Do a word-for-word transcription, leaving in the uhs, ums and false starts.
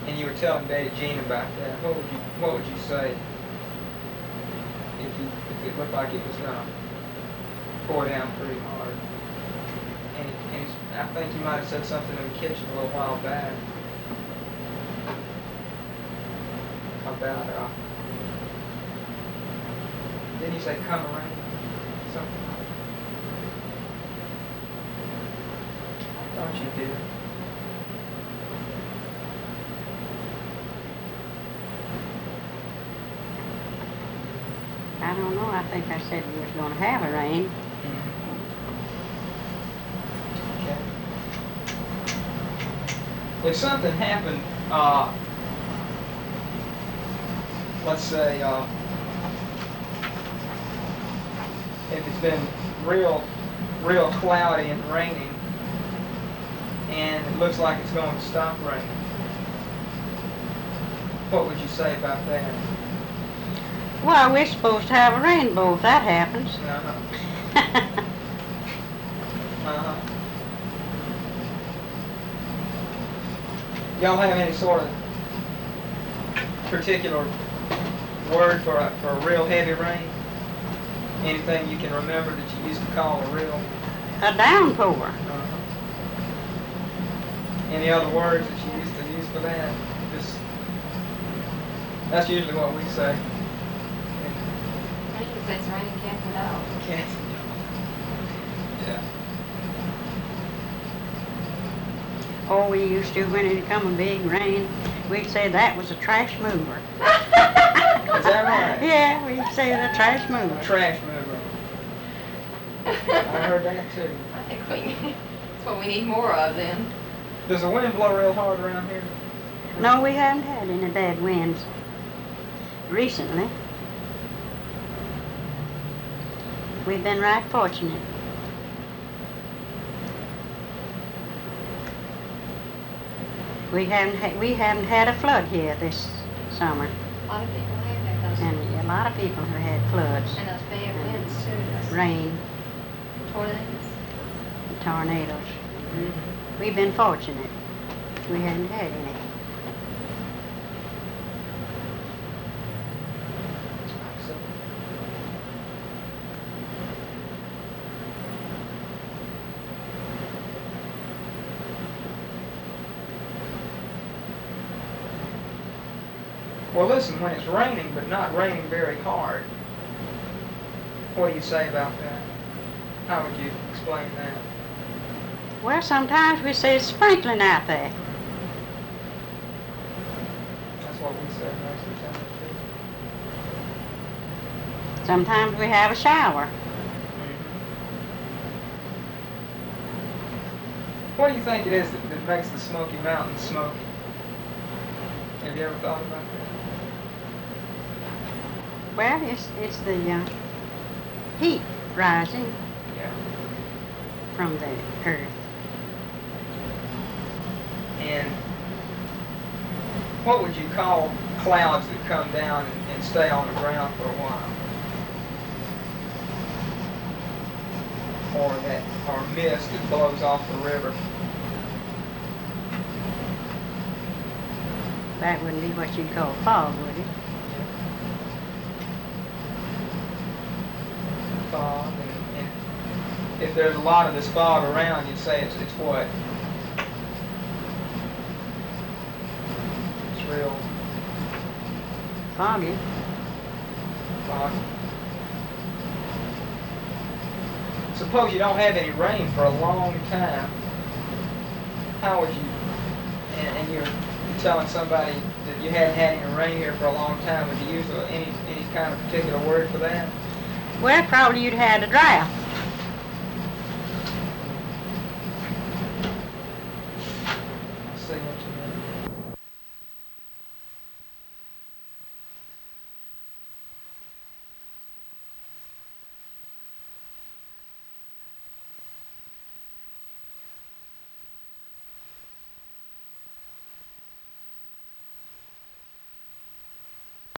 and you were telling Betty Jean about that, what would you what would you say if you if it looked like it was gonna pour down pretty hard? And, and I think you might have said something in the kitchen a little while back about uh, didn't you say come around something like that? I thought you did. I don't know. I think I said we was going to have a rain. Mm-hmm. Okay. If something happened, uh, let's say, uh, if it's been real, real cloudy and raining, and it looks like it's going to stop raining, what would you say about that? Well, we're supposed to have a rainbow if that happens. Uh-huh. Uh-huh. Y'all have any sort of particular word for a, for a real heavy rain? Anything you can remember that you used to call a real... A downpour. Uh-huh. Any other words that you used to use for that? Just, that's usually what we say. I think it says raining cats and dogs. Cats. Yeah. Oh, we used to, when it come a big rain, we'd say that was a trash mover. Is that right? Yeah, we'd say the trash mover. Trash mover. I heard that too. I think we, that's what we need more of then. Does the wind blow real hard around here? No, we haven't had any bad winds recently. We've been right fortunate. We haven't ha we haven't had a flood here this summer, A lot of people have had those. and a lot of people have had floods, And those bad winds too. Those rain, tornadoes. tornadoes. Mm-hmm. We've been fortunate. We haven't had any. Well, listen, when it's raining, but not raining very hard, what do you say about that? How would you explain that? Well, sometimes we say it's sprinkling out there. That's what we say most of the time, too. Sometimes we have a shower. Mm-hmm. What do you think it is that, that makes the Smoky Mountains smoky? Have you ever thought about that? Well, it's, it's the uh, heat rising Yeah. from the earth. And what would you call clouds that come down and, and stay on the ground for a while? Or that, or mist that blows off the river? That wouldn't be what you'd call fog, would it? Fog, and, and if there's a lot of this fog around, you'd say it's, it's what? It's real Foggy. foggy. Suppose you don't have any rain for a long time. How would you, and, and you're telling somebody that you hadn't had any rain here for a long time, would you use a, any, any kind of particular word for that? Well, probably you'd had a drought.